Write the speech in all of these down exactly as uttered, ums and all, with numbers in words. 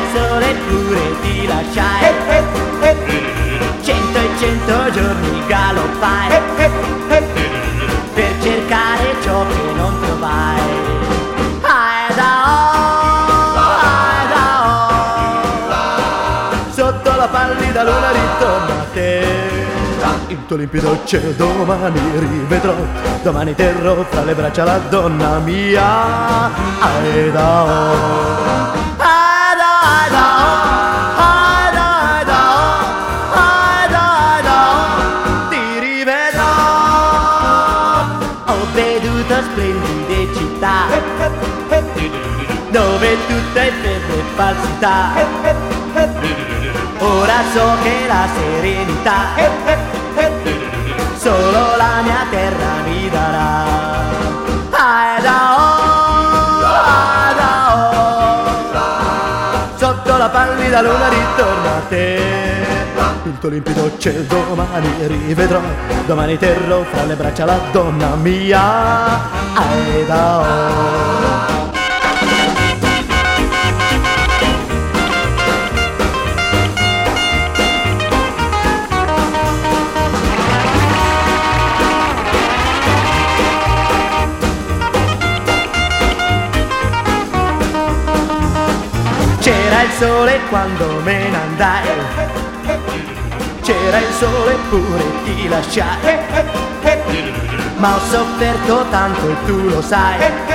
sole pure ti lasciai, eh, eh, eh, cento e cento giorni galoppai per cercare ciò che non trovai. Ai da oh, ai da oh, sotto la pallida luna ritorno a te. Il tuo limpido cielo domani rivedrò, domani terrò fra le braccia la donna mia. Ai da oh, ai da ai da oh, ai da ai da oh, ai da ai da oh, ti rivedrò. Ho veduto splendide città dove tutto è fede e falsità. Ora so che la serenità solo la mia terra mi darà. Ai da oh, ai da oh, sotto la pallida luna ritorno a te. Il tuo limpido cielo domani rivedrò, domani terrò fra le braccia la donna mia. Ai da oh. C'era il sole quando me ne andai, c'era il sole pure ti lasciai, ma ho sofferto tanto e tu lo sai,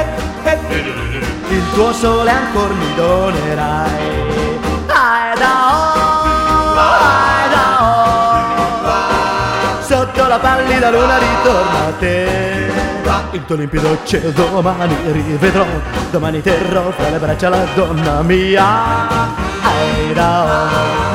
il tuo sole ancor mi donerai. Ai da oh, ai da oh, sotto la pallida luna ritorno a te. Il tuo limpido cielo domani rivedrò, domani terrò fra le braccia la donna mia. Ai da oh.